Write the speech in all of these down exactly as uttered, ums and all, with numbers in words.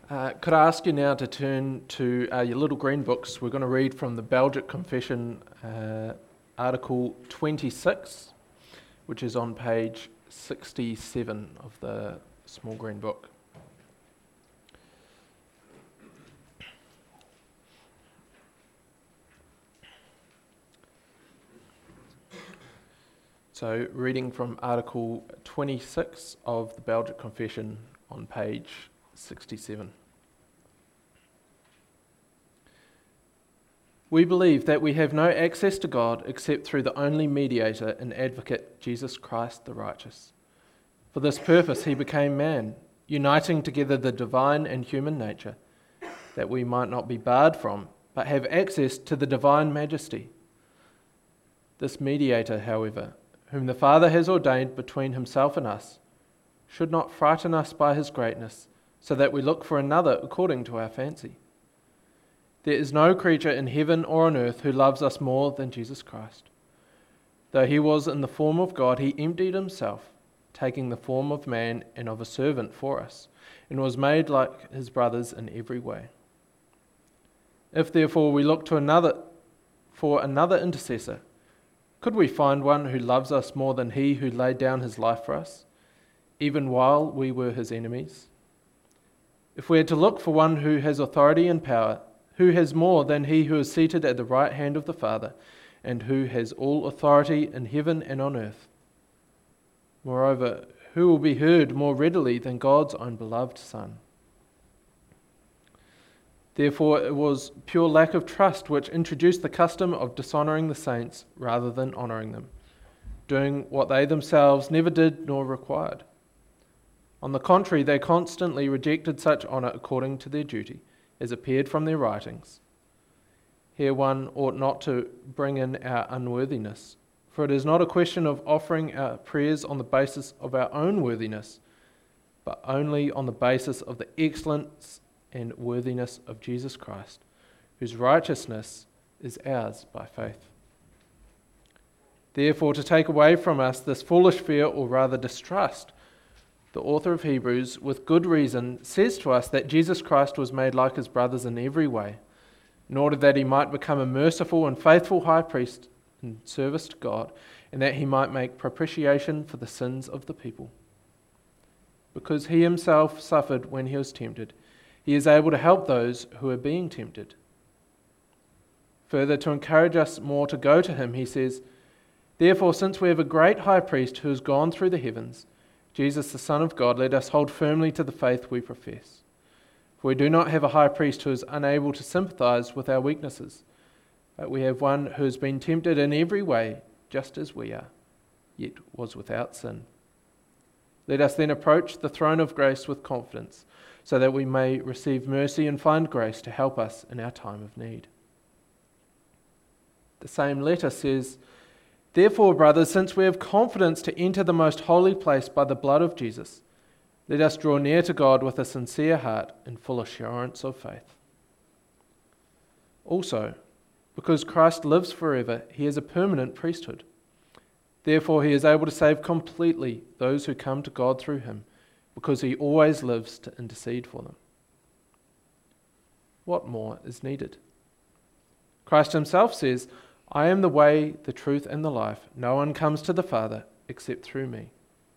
Uh, could I ask you now to turn to uh, your little green books? We're going to read from the Belgic Confession, uh, Article twenty-six, which is on page sixty-seven of the small green book. So, reading from Article twenty-six of the Belgic Confession on page sixty-seven. We believe that we have no access to God except through the only mediator and advocate, Jesus Christ the righteous. For this purpose he became man, uniting together the divine and human nature, that we might not be barred from, but have access to the divine majesty. This mediator, however, whom the Father has ordained between himself and us, should not frighten us by his greatness, so that we look for another according to our fancy. There is no creature in heaven or on earth who loves us more than Jesus Christ. Though he was in the form of God, he emptied himself, taking the form of man and of a servant for us, and was made like his brothers in every way. If therefore we look to another for another intercessor, could we find one who loves us more than he who laid down his life for us, even while we were his enemies? If we are to look for one who has authority and power, who has more than he who is seated at the right hand of the Father, and who has all authority in heaven and on earth? Moreover, who will be heard more readily than God's own beloved Son? Therefore it was pure lack of trust which introduced the custom of dishonouring the saints rather than honouring them, doing what they themselves never did nor required. On the contrary, they constantly rejected such honour according to their duty, as appeared from their writings. Here one ought not to bring in our unworthiness, for it is not a question of offering our prayers on the basis of our own worthiness, but only on the basis of the excellence and worthiness of Jesus Christ, whose righteousness is ours by faith. Therefore, to take away from us this foolish fear, or rather distrust, the author of Hebrews, with good reason, says to us that Jesus Christ was made like his brothers in every way, in order that he might become a merciful and faithful high priest in service to God, and that he might make propitiation for the sins of the people. Because he himself suffered when he was tempted, he is able to help those who are being tempted. Further, to encourage us more to go to him, he says, "Therefore, since we have a great high priest who has gone through the heavens, Jesus, the Son of God, let us hold firmly to the faith we profess. For we do not have a high priest who is unable to sympathize with our weaknesses, but we have one who has been tempted in every way, just as we are, yet was without sin. Let us then approach the throne of grace with confidence, so that we may receive mercy and find grace to help us in our time of need." The same letter says, "Therefore, brothers, since we have confidence to enter the most holy place by the blood of Jesus, let us draw near to God with a sincere heart and full assurance of faith. Also, because Christ lives forever, he has a permanent priesthood. Therefore, he is able to save completely those who come to God through him, because he always lives to intercede for them." What more is needed? Christ himself says, "I am the way, the truth, and the life. No one comes to the Father except through me."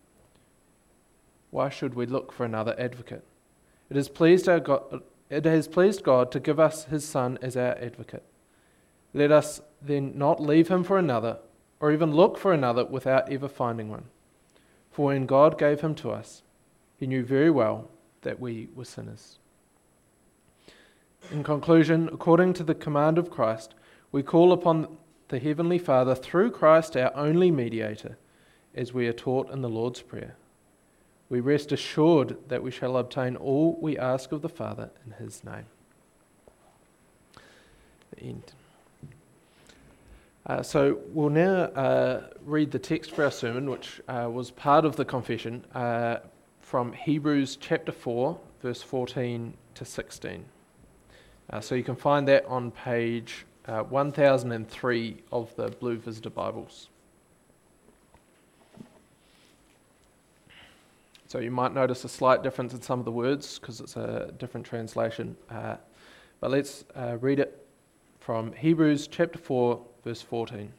Why should we look for another advocate? It has pleased our God, it has pleased God to give us his Son as our advocate. Let us then not leave him for another, or even look for another without ever finding one. For when God gave him to us, he knew very well that we were sinners. In conclusion, according to the command of Christ, we call upon the Heavenly Father through Christ, our only mediator, as we are taught in the Lord's Prayer. We rest assured that we shall obtain all we ask of the Father in his name. The end. Uh, so we'll now uh, read the text for our sermon, which uh, was part of the confession, uh, from Hebrews chapter four, verse fourteen to sixteen. Uh, so you can find that on page uh, one thousand three of the Blue Visitor Bibles. So you might notice a slight difference in some of the words because it's a different translation. Uh, but let's uh, read it from Hebrews chapter four, verse fourteen.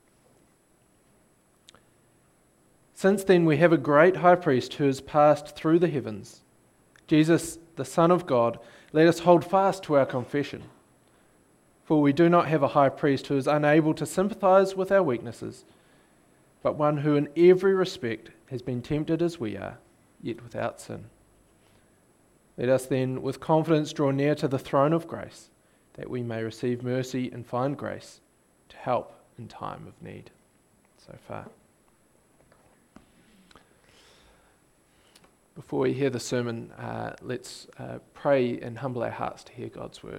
Since then we have a great high priest who has passed through the heavens, Jesus, the Son of God. Let us hold fast to our confession. For we do not have a high priest who is unable to sympathize with our weaknesses, but one who in every respect has been tempted as we are, yet without sin. Let us then with confidence draw near to the throne of grace, that we may receive mercy and find grace to help in time of need. So far. Before we hear the sermon, uh, let's uh, pray and humble our hearts to hear God's word.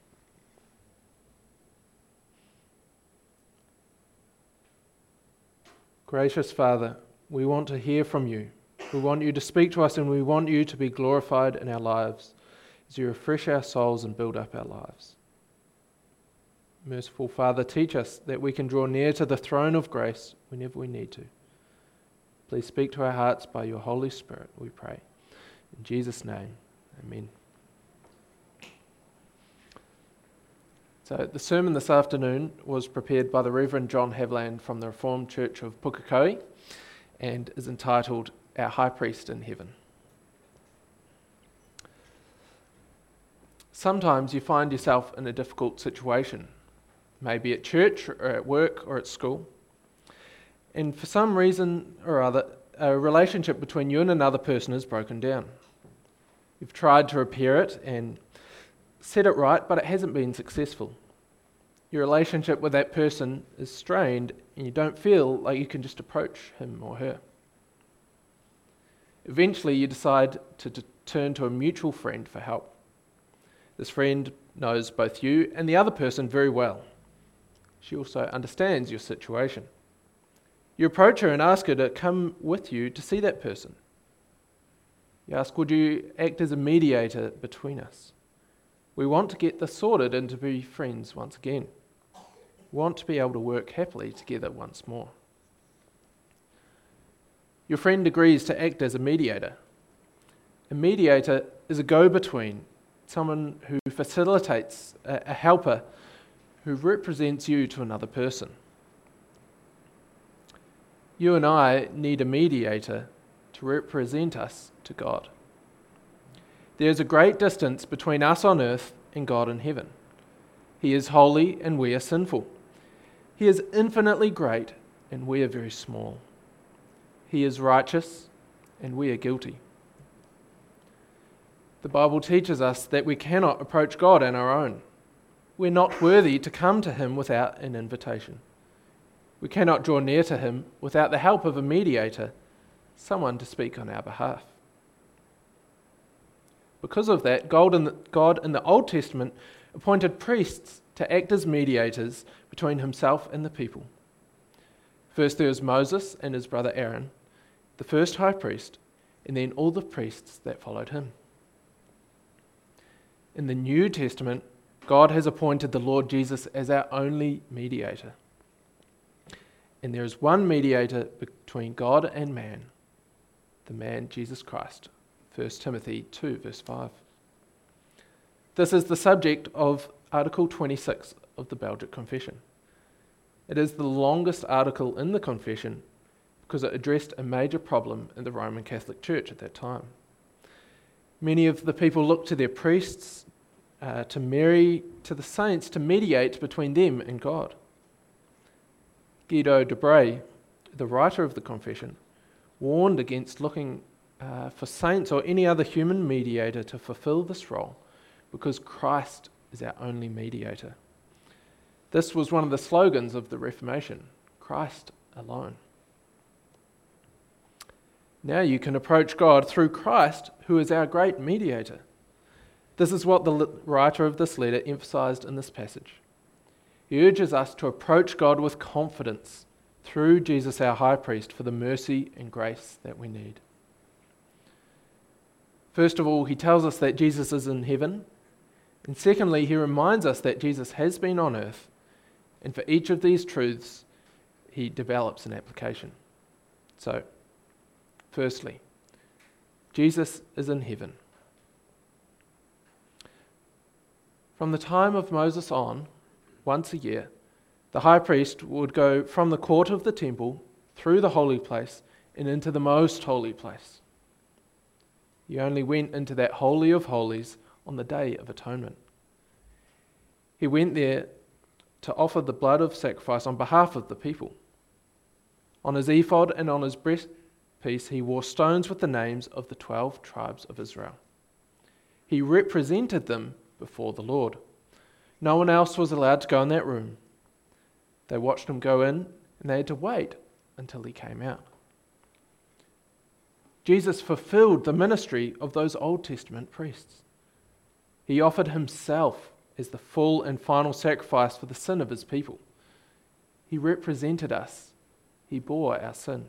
Gracious Father, we want to hear from you. We want you to speak to us, and we want you to be glorified in our lives as you refresh our souls and build up our lives. Merciful Father, teach us that we can draw near to the throne of grace whenever we need to. Please speak to our hearts by your Holy Spirit, we pray. In Jesus' name, amen. So the sermon this afternoon was prepared by the Reverend John Haviland from the Reformed Church of Pukekohe and is entitled Our High Priest in Heaven. Sometimes you find yourself in a difficult situation, maybe at church or at work or at school. And for some reason or other, a relationship between you and another person is broken down. You've tried to repair it and set it right, but it hasn't been successful. Your relationship with that person is strained, and you don't feel like you can just approach him or her. Eventually, you decide to, to turn to a mutual friend for help. This friend knows both you and the other person very well. She also understands your situation. You approach her and ask her to come with you to see that person. You ask, would you act as a mediator between us? We want to get this sorted and to be friends once again. We want to be able to work happily together once more. Your friend agrees to act as a mediator. A mediator is a go-between, someone who facilitates, a, a helper who represents you to another person. You and I need a mediator to represent us to God. There is a great distance between us on earth and God in heaven. He is holy and we are sinful. He is infinitely great and we are very small. He is righteous and we are guilty. The Bible teaches us that we cannot approach God on our own. We're not worthy to come to him without an invitation. We cannot draw near to him without the help of a mediator, someone to speak on our behalf. Because of that, God in the, God in the Old Testament appointed priests to act as mediators between himself and the people. First there was Moses and his brother Aaron, the first high priest, and then all the priests that followed him. In the New Testament, God has appointed the Lord Jesus as our only mediator. And there is one mediator between God and man, the man Jesus Christ. First Timothy two, verse five. This is the subject of Article twenty-six of the Belgic Confession. It is the longest article in the Confession because it addressed a major problem in the Roman Catholic Church at that time. Many of the people looked to their priests, uh, to Mary, to the saints to mediate between them and God. Guido de Bray, the writer of the Confession, warned against looking uh, for saints or any other human mediator to fulfill this role because Christ is our only mediator. This was one of the slogans of the Reformation, Christ alone. Now you can approach God through Christ, who is our great mediator. This is what the writer of this letter emphasized in this passage. He urges us to approach God with confidence through Jesus our high priest for the mercy and grace that we need. First of all, he tells us that Jesus is in heaven. And secondly, he reminds us that Jesus has been on earth. And for each of these truths, he develops an application. So, firstly, Jesus is in heaven. From the time of Moses on, once a year, the high priest would go from the court of the temple through the holy place and into the most holy place. He only went into that holy of holies on the Day of Atonement. He went there to offer the blood of sacrifice on behalf of the people. On his ephod and on his breastpiece he wore stones with the names of the twelve tribes of Israel. He represented them before the Lord. No one else was allowed to go in that room. They watched him go in, and they had to wait until he came out. Jesus fulfilled the ministry of those Old Testament priests. He offered himself as the full and final sacrifice for the sin of his people. He represented us. He bore our sin.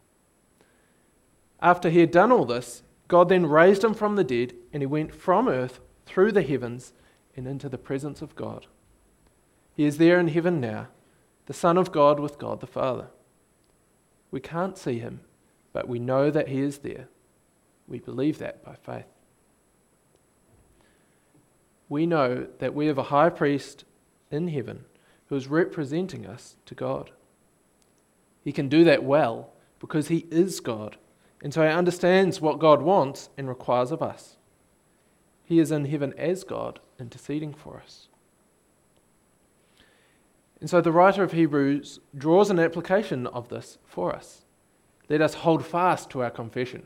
After he had done all this, God then raised him from the dead, and he went from earth through the heavens and into the presence of God. He is there in heaven now, the Son of God with God the Father. We can't see him, but we know that he is there. We believe that by faith. We know that we have a high priest in heaven who is representing us to God. He can do that well because he is God, and so he understands what God wants and requires of us. He is in heaven as God, interceding for us. And so the writer of Hebrews draws an application of this for us. Let us hold fast to our confession.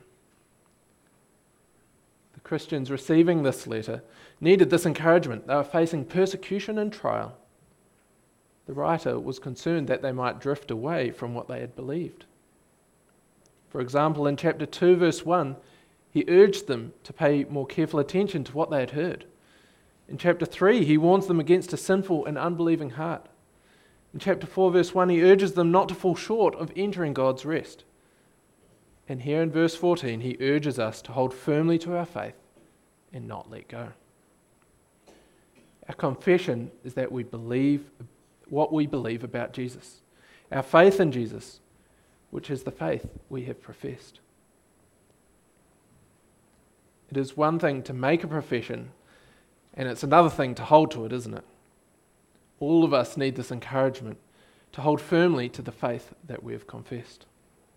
The Christians receiving this letter needed this encouragement. They were facing persecution and trial. The writer was concerned that they might drift away from what they had believed. For example, in chapter two, verse one, he urged them to pay more careful attention to what they had heard. In chapter three, he warns them against a sinful and unbelieving heart. In chapter four, verse one, he urges them not to fall short of entering God's rest. And here in verse fourteen, he urges us to hold firmly to our faith and not let go. Our confession is that we believe what we believe about Jesus. Our faith in Jesus, which is the faith we have professed. It is one thing to make a profession, and it's another thing to hold to it, isn't it? All of us need this encouragement to hold firmly to the faith that we have confessed.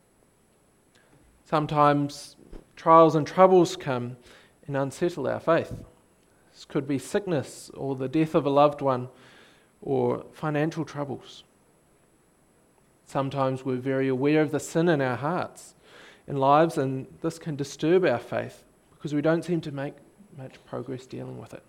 Sometimes trials and troubles come and unsettle our faith. This could be sickness or the death of a loved one or financial troubles. Sometimes we're very aware of the sin in our hearts and lives, and this can disturb our faith because we don't seem to make much progress dealing with it.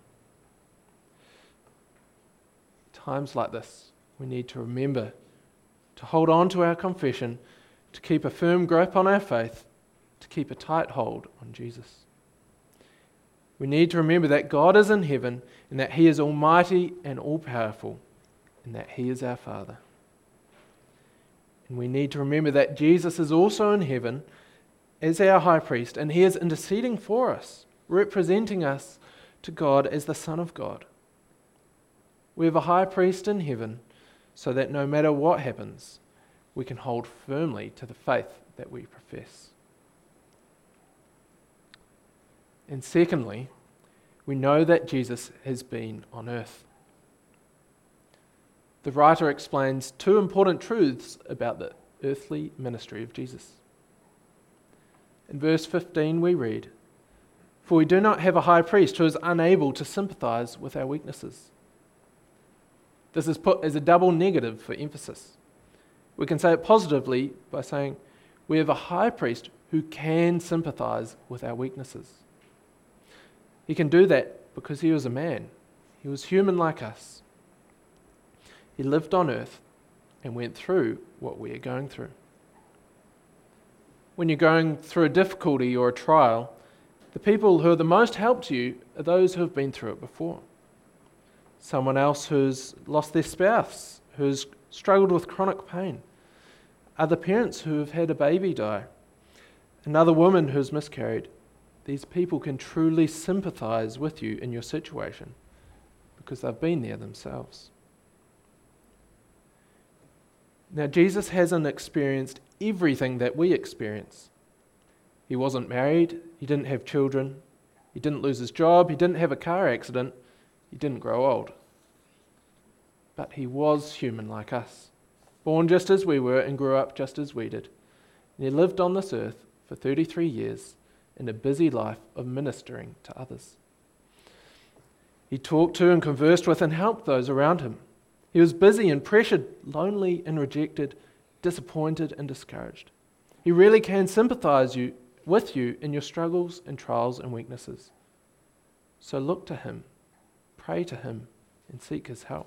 Times like this, we need to remember to hold on to our confession, to keep a firm grip on our faith, to keep a tight hold on Jesus. We need to remember that God is in heaven and that he is almighty and all-powerful and that he is our Father. And we need to remember that Jesus is also in heaven as our high priest, and he is interceding for us, representing us to God as the Son of God. We have a high priest in heaven so that no matter what happens, we can hold firmly to the faith that we profess. And secondly, we know that Jesus has been on earth. The writer explains two important truths about the earthly ministry of Jesus. In verse fifteen we read, "For we do not have a high priest who is unable to sympathize with our weaknesses." This is put as a double negative for emphasis. We can say it positively by saying, we have a high priest who can sympathize with our weaknesses. He can do that because he was a man. He was human like us. He lived on earth and went through what we are going through. When you're going through a difficulty or a trial, the people who are the most help to you are those who have been through it before. Someone else who's lost their spouse, who's struggled with chronic pain. Other parents who have had a baby die. Another woman who's miscarried. These people can truly sympathize with you in your situation because they've been there themselves. Now, Jesus hasn't experienced everything that we experience. He wasn't married, he didn't have children, he didn't lose his job, he didn't have a car accident, he didn't grow old. But he was human like us, born just as we were and grew up just as we did. And he lived on this earth for thirty-three years in a busy life of ministering to others. He talked to and conversed with and helped those around him. He was busy and pressured, lonely and rejected, disappointed and discouraged. He really can sympathize you with you in your struggles and trials and weaknesses. So look to him, pray to him, and seek his help.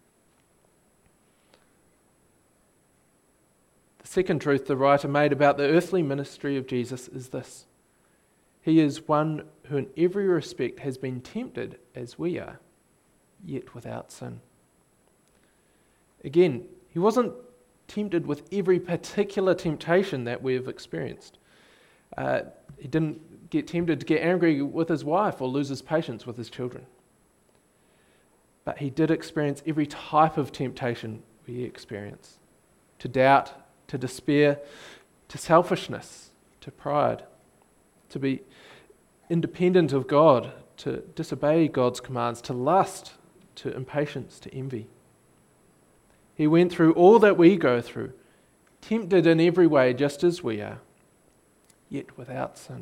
The second truth the writer made about the earthly ministry of Jesus is this: he is one who in every respect has been tempted as we are, yet without sin. Again, he wasn't tempted with every particular temptation that we have experienced. Uh, he didn't get tempted to get angry with his wife or lose his patience with his children. But he did experience every type of temptation we experience: to doubt, to despair, to selfishness, to pride, to be independent of God, to disobey God's commands, to lust, to impatience, to envy. He went through all that we go through, tempted in every way just as we are, yet without sin.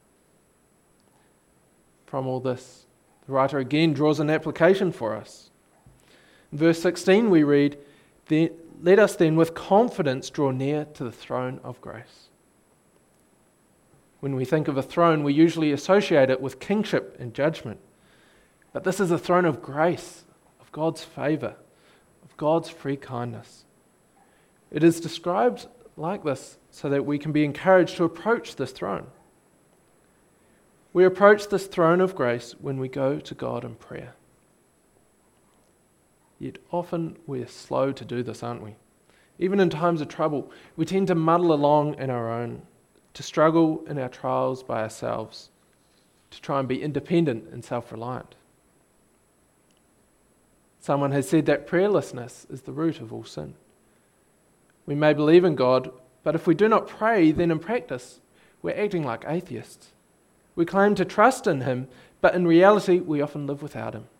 From all this, the writer again draws an application for us. In verse sixteen we read, "Let us then with confidence draw near to the throne of grace." When we think of a throne, we usually associate it with kingship and judgment. But this is a throne of grace, of God's favour, of God's free kindness. It is described like this so that we can be encouraged to approach this throne. We approach this throne of grace when we go to God in prayer. Yet often we're slow to do this, aren't we? Even in times of trouble, we tend to muddle along in our own, to struggle in our trials by ourselves, to try and be independent and self-reliant. Someone has said that prayerlessness is the root of all sin. We may believe in God, but if we do not pray, then in practice, we're acting like atheists. We claim to trust in him, but in reality, we often live without him.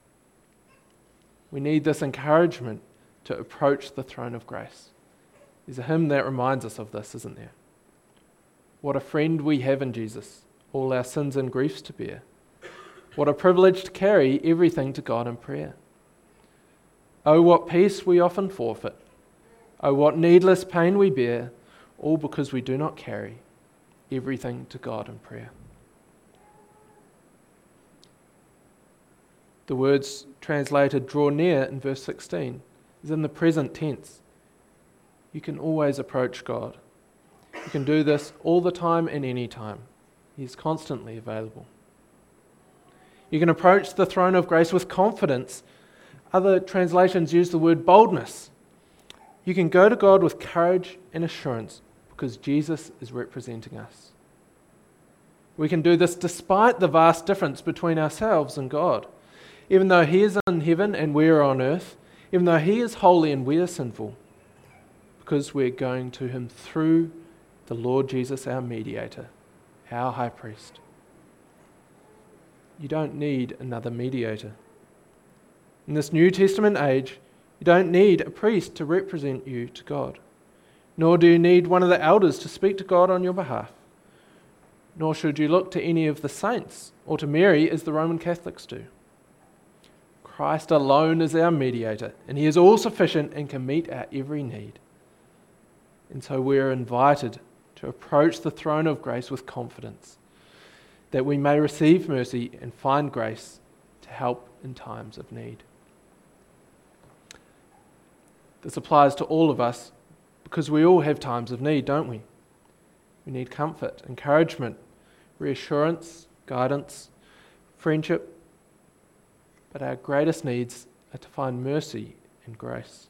We need this encouragement to approach the throne of grace. There's a hymn that reminds us of this, isn't there? What a friend we have in Jesus, all our sins and griefs to bear. What a privilege to carry everything to God in prayer. Oh, what peace we often forfeit. Oh, what needless pain we bear, all because we do not carry everything to God in prayer. The words translated draw near in verse sixteen is in the present tense. You can always approach God. You can do this all the time and any time. He is constantly available. You can approach the throne of grace with confidence. Other translations use the word boldness. You can go to God with courage and assurance because Jesus is representing us. We can do this despite the vast difference between ourselves and God. Even though he is in heaven and we are on earth, even though he is holy and we are sinful, because we're going to him through the Lord Jesus, our mediator, our high priest. You don't need another mediator. In this New Testament age, you don't need a priest to represent you to God, nor do you need one of the elders to speak to God on your behalf, nor should you look to any of the saints or to Mary as the Roman Catholics do. Christ alone is our mediator, and he is all sufficient and can meet our every need. And so we are invited to approach the throne of grace with confidence, that we may receive mercy and find grace to help in times of need. This applies to all of us because we all have times of need, don't we? We need comfort, encouragement, reassurance, guidance, friendship, but our greatest needs are to find mercy and grace.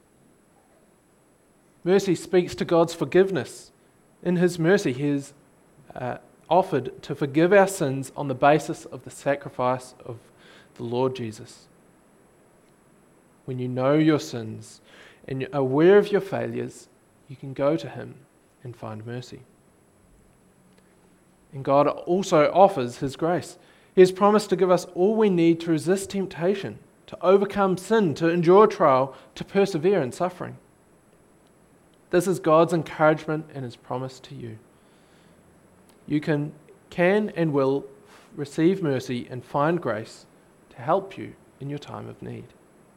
Mercy speaks to God's forgiveness. In his mercy, he has uh, offered to forgive our sins on the basis of the sacrifice of the Lord Jesus. When you know your sins and you're aware of your failures, you can go to him and find mercy. And God also offers his grace. He has promised to give us all we need to resist temptation, to overcome sin, to endure trial, to persevere in suffering. This is God's encouragement and his promise to you. You can, can and will receive mercy and find grace to help you in your time of need.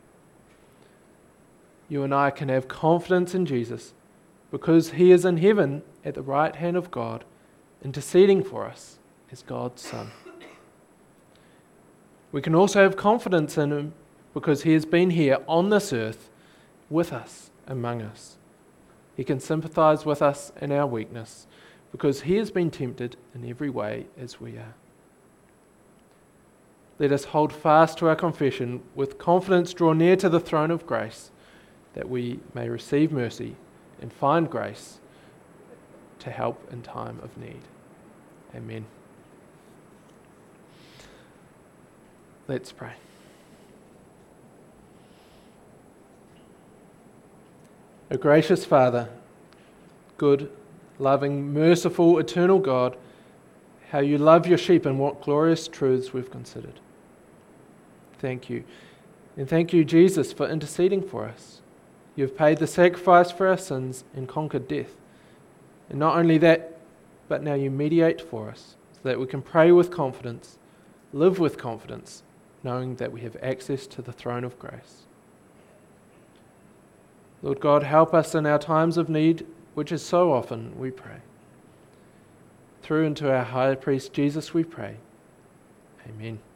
You and I can have confidence in Jesus because he is in heaven at the right hand of God, interceding for us as God's Son. We can also have confidence in him because he has been here on this earth with us, among us. He can sympathize with us in our weakness because he has been tempted in every way as we are. Let us hold fast to our confession, with confidence draw near to the throne of grace, that we may receive mercy and find grace to help in time of need. Amen. Let's pray. O gracious Father, good, loving, merciful, eternal God, how you love your sheep and what glorious truths we've considered. Thank you. And thank you, Jesus, for interceding for us. You've paid the sacrifice for our sins and conquered death. And not only that, but now you mediate for us so that we can pray with confidence, live with confidence, knowing that we have access to the throne of grace. Lord God, help us in our times of need, which is so often, we pray. Through and to our high priest Jesus we pray. Amen.